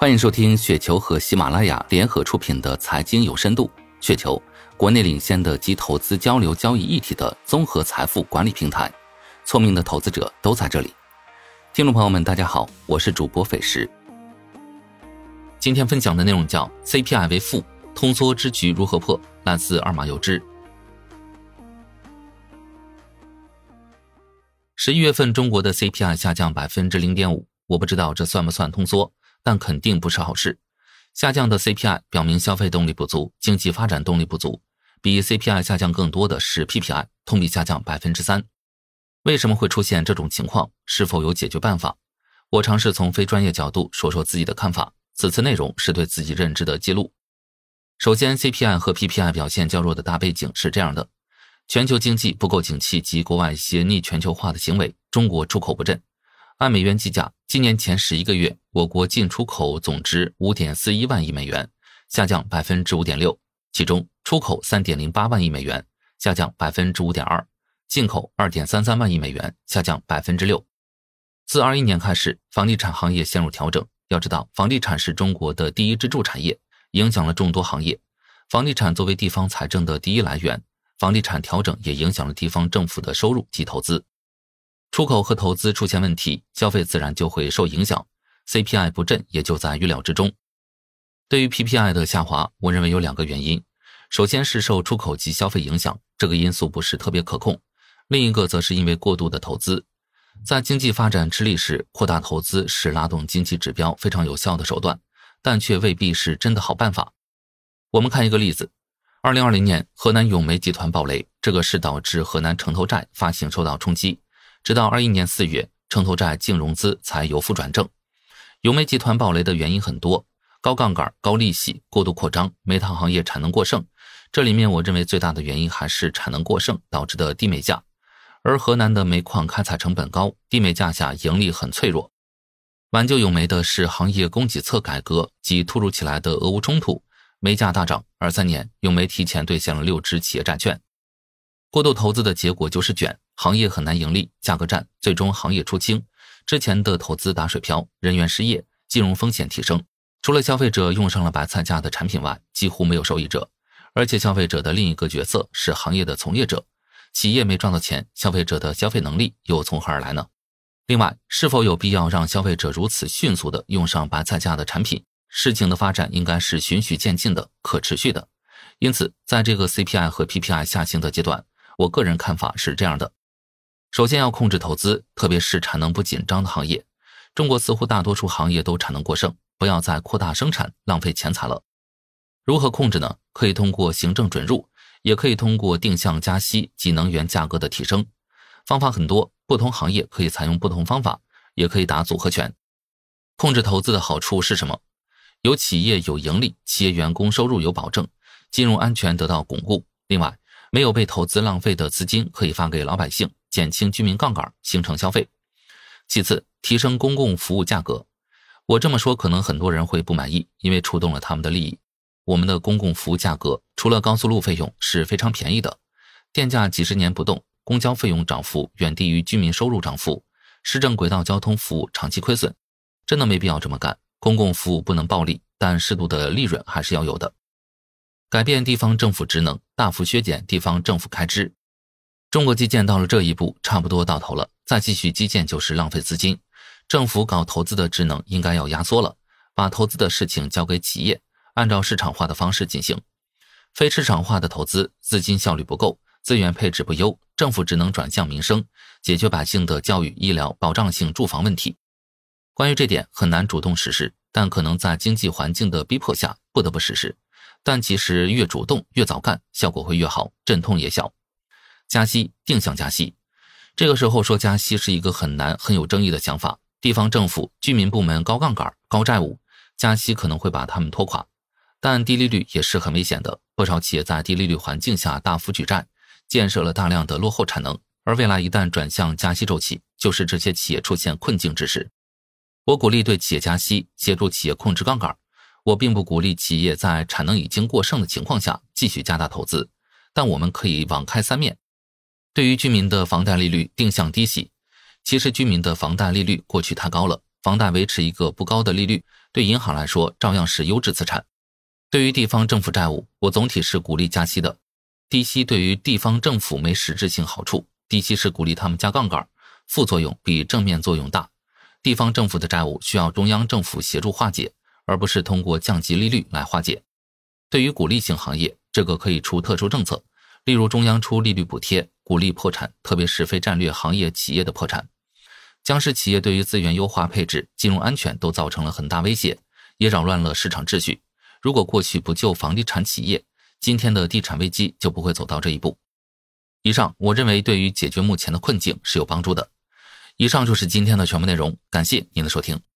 欢迎收听雪球和喜马拉雅联合出品的财经有深度。雪球，国内领先的集投资交流交易一体的综合财富管理平台，聪明的投资者都在这里。听众朋友们大家好，我是主播斐石。今天分享的内容叫 CPI 为负，通缩之局如何破，来自二马有知。11月份中国的 CPI 下降 0.5%， 我不知道这算不算通缩，但肯定不是好事。下降的 CPI 表明消费动力不足，经济发展动力不足。比 CPI 下降更多的是 PPI， 同比下降 3%。 为什么会出现这种情况？是否有解决办法？我尝试从非专业角度说说自己的看法，此次内容是对自己认知的记录。首先 CPI 和 PPI 表现较弱的大背景是这样的：全球经济不够景气及国外一些逆全球化的行为，中国出口不振。按美元计价，今年前11个月，我国进出口总值 5.41 万亿美元，下降 5.6%， 其中出口 3.08 万亿美元，下降 5.2%， 进口 2.33 万亿美元，下降 6%。 自21年开始，房地产行业陷入调整。要知道，房地产是中国的第一支柱产业，影响了众多行业。房地产作为地方财政的第一来源，房地产调整也影响了地方政府的收入及投资。出口和投资出现问题，消费自然就会受影响， CPI 不振也就在预料之中。对于 PPI 的下滑，我认为有2个原因。首先是受出口及消费影响，这个因素不是特别可控。另一个则是因为过度的投资。在经济发展吃力时，扩大投资是拉动经济指标非常有效的手段，但却未必是真的好办法。我们看一个例子，2020年河南永煤集团暴雷，这个是导致河南城投债发行受到冲击，直到21年4月，城投债净融资才由负转正。永煤集团暴雷的原因很多，高杠杆、高利息、过度扩张、煤炭行业产能过剩，这里面我认为最大的原因还是产能过剩导致的低煤价。而河南的煤矿开采成本高，低煤价下盈利很脆弱。挽救永煤的是行业供给侧改革及突如其来的俄乌冲突，煤价大涨。23年永煤提前兑现了6支企业债券。过度投资的结果就是卷，行业很难盈利，价格战，最终行业出清。之前的投资打水漂，人员失业，金融风险提升。除了消费者用上了白菜价的产品外，几乎没有受益者。而且消费者的另一个角色是行业的从业者，企业没赚到钱，消费者的消费能力又从何而来呢？另外，是否有必要让消费者如此迅速地用上白菜价的产品？事情的发展应该是循序渐进的，可持续的。因此，在这个 CPI 和 PPI 下行的阶段，我个人看法是这样的：首先要控制投资，特别是产能不紧张的行业。中国似乎大多数行业都产能过剩，不要再扩大生产，浪费钱财了。如何控制呢？可以通过行政准入，也可以通过定向加息及能源价格的提升。方法很多，不同行业可以采用不同方法，也可以打组合拳。控制投资的好处是什么？有企业有盈利，企业员工收入有保证，金融安全得到巩固。另外，没有被投资浪费的资金可以发给老百姓，减轻居民杠杆，形成消费。其次，提升公共服务价格。我这么说可能很多人会不满意，因为触动了他们的利益。我们的公共服务价格除了高速路费用是非常便宜的，电价几十年不动，公交费用涨幅远低于居民收入涨幅，市政轨道交通服务长期亏损，真的没必要这么干。公共服务不能暴利，但适度的利润还是要有的。改变地方政府职能，大幅削减地方政府开支。中国基建到了这一步，差不多到头了，再继续基建就是浪费资金。政府搞投资的职能应该要压缩了，把投资的事情交给企业，按照市场化的方式进行。非市场化的投资，资金效率不够，资源配置不优，政府只能转向民生，解决百姓的教育、医疗、保障性住房问题。关于这点很难主动实施，但可能在经济环境的逼迫下不得不实施。但其实越主动越早干，效果会越好，阵痛也小。加息，定向加息。这个时候说加息是一个很难很有争议的想法，地方政府、居民部门高杠杆、高债务，加息可能会把他们拖垮。但低利率也是很危险的，不少企业在低利率环境下大幅举债，建设了大量的落后产能，而未来一旦转向加息周期，就是这些企业出现困境之时。我鼓励对企业加息，协助企业控制杠杆。我并不鼓励企业在产能已经过剩的情况下继续加大投资，但我们可以网开三面。对于居民的房贷利率定向低息，其实居民的房贷利率过去太高了，房贷维持一个不高的利率， 对银行来说照样是优质资产。对于地方政府债务，我总体是鼓励加息的。低息对于地方政府没实质性好处，低息是鼓励他们加杠杆，副作用比正面作用大。地方政府的债务需要中央政府协助化解，而不是通过降级利率来化解。对于鼓励性行业，这个可以出特殊政策，例如中央出利率补贴，鼓励破产，特别是非战略行业企业的破产。僵尸企业对于资源优化配置、金融安全都造成了很大威胁，也扰乱了市场秩序。如果过去不救房地产企业，今天的地产危机就不会走到这一步。以上我认为对于解决目前的困境是有帮助的。以上就是今天的全部内容，感谢您的收听。